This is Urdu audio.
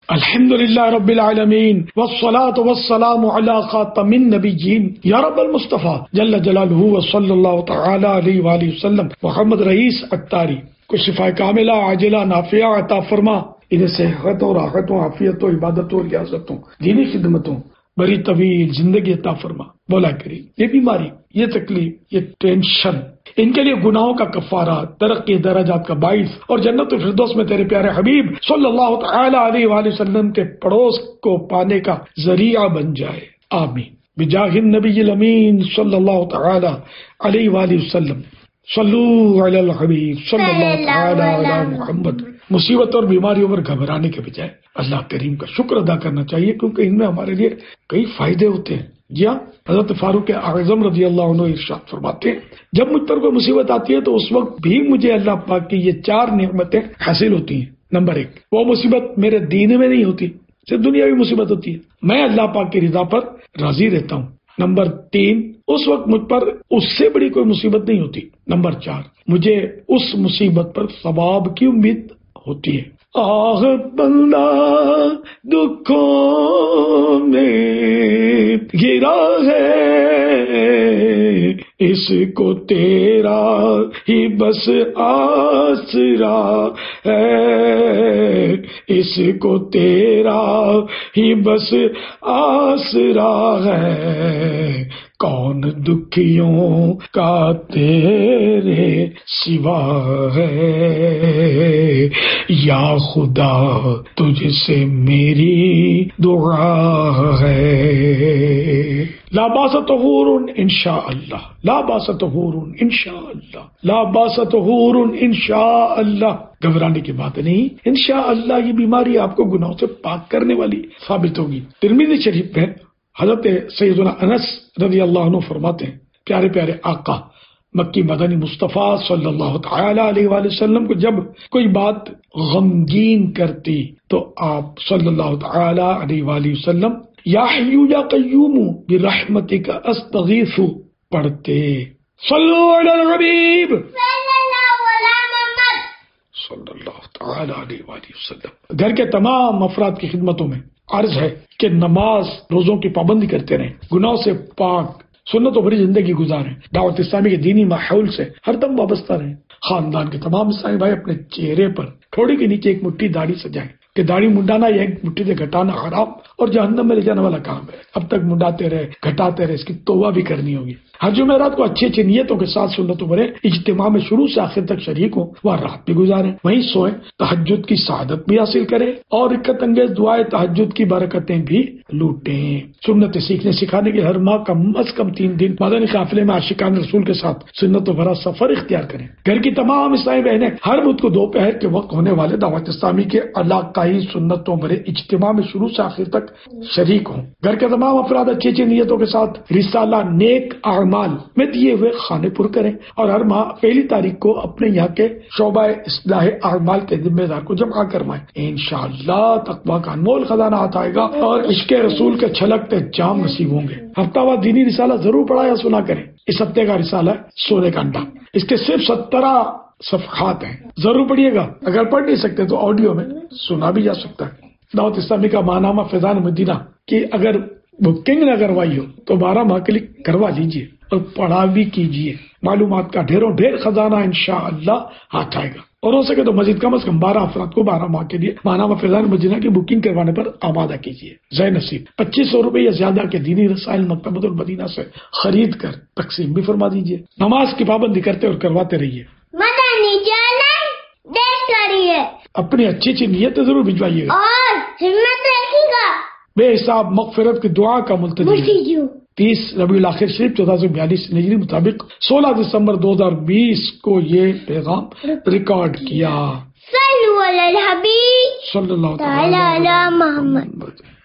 الحمدللہ رب العالمین والصلاة والسلام علی خاتم النبیین یا رب المصطفیٰ جل جلالہ وصلی اللہ تعالی علیہ وآلہ وسلم محمد رئیس اتاری کو شفا کاملہ عاجلہ نافعہ عطا فرما، انہیں صحتوں راحتوں عافیتوں عبادتوں ریاضتوں دینی خدمتوں بڑی طویل زندگی عطا فرما مولا کریم۔ یہ بیماری، یہ تکلیف، یہ ٹینشن، ان کے لیے گناہوں کا کفارہ، ترقی درجات کا باعث اور جنت الفردوس میں تیرے پیارے حبیب صلی اللہ تعالی علیہ وآلہ وسلم کے پڑوس کو پانے کا ذریعہ بن جائے، آمین۔ بجاہ النبی الامین صلی اللہ تعالی علیہ وآلہ وسلم، صلو علی الحبیب صلی اللہ تعالی علی محمد۔ مصیبت اور بیماریوں پر گھبرانے کے بجائے اللہ کریم کا شکر ادا کرنا چاہیے، کیونکہ ان میں ہمارے لیے کئی فائدے ہوتے ہیں۔ جی ہاں، حضرت فاروق اعظم رضی اللہ عنہ ارشاد فرماتے ہیں، جب مجھ پر کوئی مصیبت آتی ہے تو اس وقت بھی مجھے اللہ پاک کی یہ 4 نعمتیں حاصل ہوتی ہیں۔ نمبر 1، وہ مصیبت میرے دین میں نہیں ہوتی، صرف دنیاوی مصیبت ہوتی ہے، میں اللہ پاک کی رضا پر راضی رہتا ہوں۔ نمبر 3، اس وقت مجھ پر اس سے بڑی کوئی مصیبت نہیں ہوتی۔ نمبر 4، مجھے اس مصیبت پر ثواب کی امید ہوتی ہے۔ آہ بندہ دکھوں میں گرا ہے، اس کو تیرا ہی بس آسرا ہے، اس کو تیرا ہی بس آسرا ہے، کون دکھیوں کا تیرے سوا ہے، یا خدا تجھ سے میری دعا ہے۔ لا باس طہور انشاء اللہ، لا باس طہور انشاء اللہ، لا باس طہور انشاء اللہ۔ گھبرانے کی بات نہیں، انشاء اللہ یہ بیماری آپ کو گناہوں سے پاک کرنے والی ثابت ہوگی۔ ترمذی شریف میں حضرت سیدنا انس رضی اللہ عنہ فرماتے ہیں، پیارے پیارے آقا مکی مدنی مصطفیٰ صلی اللہ تعالی علیہ وآلہ وسلم کو جب کوئی بات غمگین کرتی تو آپ صلی اللہ تعالی علیہ وآلہ وسلم یا حی یا قیوم برحمتک استغیث پڑھتے۔ صلو علی الحبیب صلی اللہ تعالی علیہ وآلہ وسلم۔ گھر کے تمام افراد کی خدمتوں میں عرض ہے کہ نماز روزوں کی پابندی کرتے رہیں، گناہوں سے پاک سنتوں بھری زندگی گزاریں، دعوت اسلامی کے دینی ماحول سے ہر دم وابستہ رہیں۔ خاندان کے تمام اسلامی بھائی اپنے چہرے پر تھوڑی کے نیچے ایک مٹھی داڑھی سجائیں کہ داڑھی منڈانا یا ایک مٹھی سے گھٹانا حرام اور جہنم میں لے جانے والا کام ہے۔ اب تک منڈاتے رہے، گھٹاتے رہے، اس کی توبہ بھی کرنی ہوگی۔ ہر جمعرات کو اچھی اچھی نیتوں کے ساتھ سنتوں بھرے اجتماع میں شروع سے آخر تک شریک ہوں، وہاں رات بھی گزاریں، وہیں سوئیں، تہجد کی سعادت بھی حاصل کریں اور رکعت انگیز دعائے تہجد کی برکتیں بھی لوٹیں۔ سنت سیکھنے سکھانے کے ہر ماہ کم از کم 3 دن مدنی قافلے میں عاشقان رسول کے ساتھ سنتوں بھرا سفر اختیار کریں۔ گھر کی تمام اسلامی بہنیں ہر بدھ کو دوپہر کے وقت ہونے والے دعوت اسلامی کے علاقائی سنتوں بھرے اجتماع میں شروع سے آخر تک شریک ہوں۔ گھر کے تمام افراد اچھی اچھی نیتوں کے ساتھ رسالہ نیک اعمال میں دیے ہوئے خانے پر کریں اور ہر ماہ 1 تاریخ کو اپنے یہاں کے شعبہ اصلاح اعمال کے ذمہ دار کو جمع کروائیں۔ انشاءاللہ تقویٰ کا انمول خزانہ ہاتھ آئے گا اور عشق رسول کے چھلکتے جام نصیب ہوں گے۔ ہفتہ وار دینی رسالہ ضرور پڑھا یا سنا کریں۔ اس ہفتے کا رسالہ ہے سونے کا انڈا، اس کے صرف 17 صفحات ہیں، ضرور پڑھیے گا۔ اگر پڑھ نہیں سکتے تو آڈیو میں سنا بھی جا سکتا ہے۔ دعوت اسلامی کا ماہنامہ فیضان مدینہ کی اگر بکنگ نہ کروائی ہو تو 12 ماہ کے لیے کروا لیجیے اور پڑھا بھی کیجیے۔ معلومات کا ڈھیروں ڈھیر خزانہ انشاءاللہ ہاتھ آئے گا، اور ہو سکے تو مزید کم از کم 12 افراد کو 12 ماہ کے لیے ماہنامہ فیضان مدینہ کی بکنگ کروانے پر آمادہ کیجیے۔ ذی نصیب 2500 روپے یا زیادہ کے دینی رسائل مکتبۃ المدینہ سے خرید کر تقسیم بھی فرما دیجیے۔ نماز کی پابندی کرتے اور کرواتے رہیے۔ مدنی چینل دیکھ رہیے، اپنی اچھی اچھی نیتیں ضرور بھجوائیے گا اور ہمت رکھیے گا۔ بے حساب مغفرت کی دعا کا ملتزم۔ 30 ربیع الاخر شریف 1442 ہجری مطابق 16 دسمبر 2020 کو یہ پیغام ریکارڈ کیا۔ صلو علی الحبیب صلی اللہ تعالی علی محمد۔